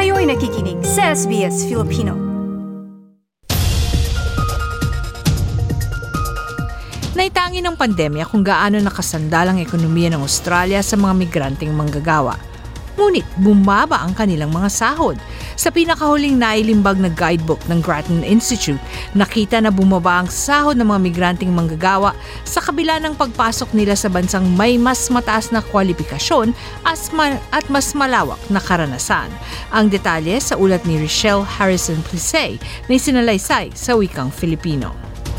Kayo'y nakikinig sa SBS Filipino. Naitangi ng pandemya kung gaano nakasandal ang ekonomiya ng Australia sa mga migranteng manggagawa. Ngunit bumaba ang kanilang mga sahod. Sa pinakahuling nailimbag na guidebook ng Grattan Institute, nakita na bumaba ang sahod ng mga migranteng manggagawa sa kabila ng pagpasok nila sa bansang may mas mataas na kwalifikasyon at mas malawak na karanasan. Ang detalye sa ulat ni Rochelle Harrison-Plissé na isinalaysay sa wikang Filipino.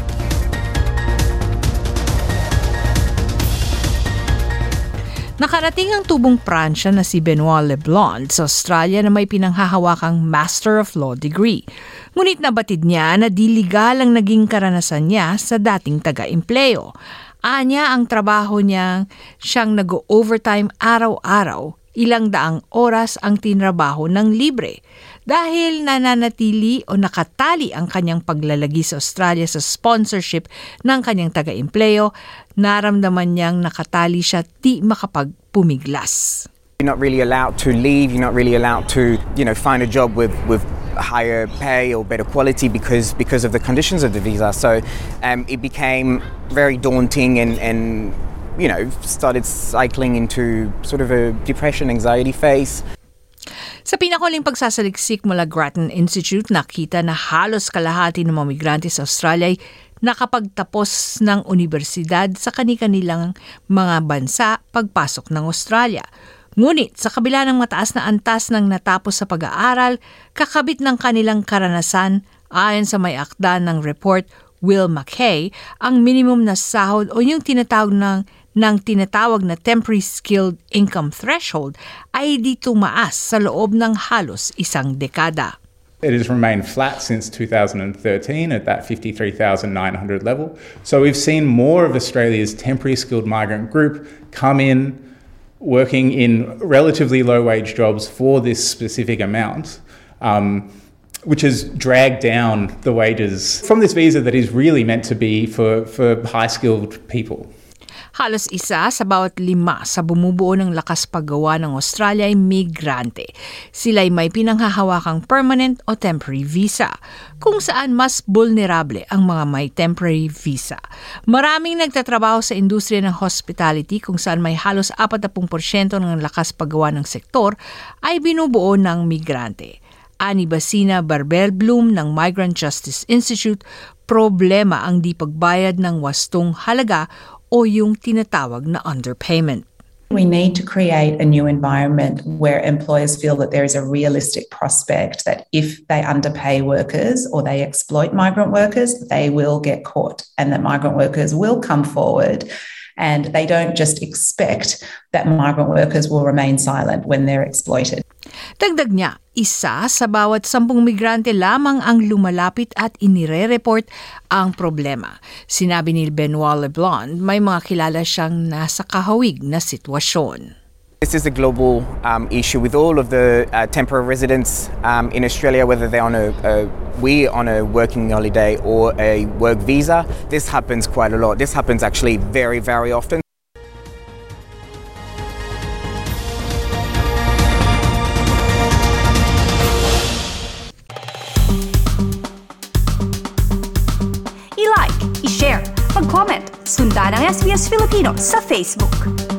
Nakarating ang tubong Pransya na si Benoit Leblond sa Australia na may pinanghahawakang Master of Law degree. Ngunit nabatid niya na di legal ang naging karanasan niya sa dating taga-empleo. Anya ang trabaho niya siyang nag-overtime araw-araw, ilang daang oras ang tinrabaho ng libre. Dahil nananatili o nakatali ang kanyang paglalagi sa Australia sa sponsorship ng kanyang taga-empleo, naramdaman niyang nakatali siya di makapagpumiglas. You're not really allowed to leave, you're not really allowed to, find a job with higher pay or better quality because of the conditions of the visa. So it became very daunting and started cycling into sort of a depression, anxiety phase. Sa pinakuling pagsasaliksik mula Grattan Institute, nakita na halos kalahati ng mga migrante sa Australia ay nakapagtapos ng unibersidad sa kani-kanilang mga bansa pagpasok ng Australia. Ngunit sa kabila ng mataas na antas ng natapos sa pag-aaral, kakabit ng kanilang karanasan, ayon sa may akda ng report Will Mackay, ang minimum na sahod o yung tinatawag na temporary skilled income threshold ay di tumaas sa loob ng halos isang dekada. It has remained flat since 2013 at that 53,900 level. So we've seen more of Australia's temporary skilled migrant group come in working in relatively low wage jobs for this specific amount, which has dragged down the wages from this visa that is really meant to be for high-skilled people. Halos isa sa bawat 5 sa bumubuo ng lakas paggawa ng Australia ay migrante. Sila'y may pinanghahawakang permanent o temporary visa, kung saan mas vulnerable ang mga may temporary visa. Maraming nagtatrabaho sa industriya ng hospitality kung saan may halos 40% ng lakas paggawa ng sektor ay binubuo ng migrante. Ani Basina Barbel-Bloom ng Migrant Justice Institute, problema ang di pagbayad ng wastong halaga o yung tinatawag na underpayment. We need to create a new environment where employers feel that there is a realistic prospect that if they underpay workers or they exploit migrant workers, they will get caught and that migrant workers will come forward. And they don't just expect that migrant workers will remain silent when they're exploited. Dagdag niya, isa sa bawat 10 migrante lamang ang lumalapit at inire-report ang problema. Sinabi ni Benoit Leblond, may mga kilala siyang nasa kahawig na sitwasyon. This is a global issue with all of the temporary residents in Australia, whether they're on a working holiday or a work visa. This happens quite a lot. This happens actually very, very often. I-like, i-share, mag-comment, sundan ang SBS Filipino sa Facebook.